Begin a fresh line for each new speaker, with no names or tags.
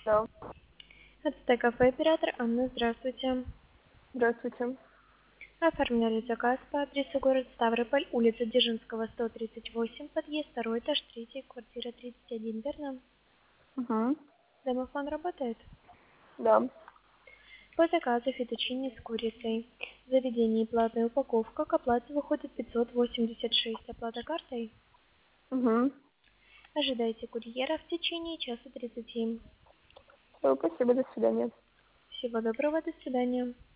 Да,
Это кафе оператор Анна, здравствуйте.
здравствуйте.
Оформляли заказ по адресу город Ставрополь, улица Дзержинского, 138, подъезд, второй этаж, 3, квартира 31, верно?
Угу.
Домофон работает?
Да.
По заказу фетучини с курицей. В заведении платная упаковка, к оплате выходит 586, оплата картой.
Угу.
Ожидайте курьера в течение часа 30.
Все, спасибо, до свидания.
Всего доброго, до свидания.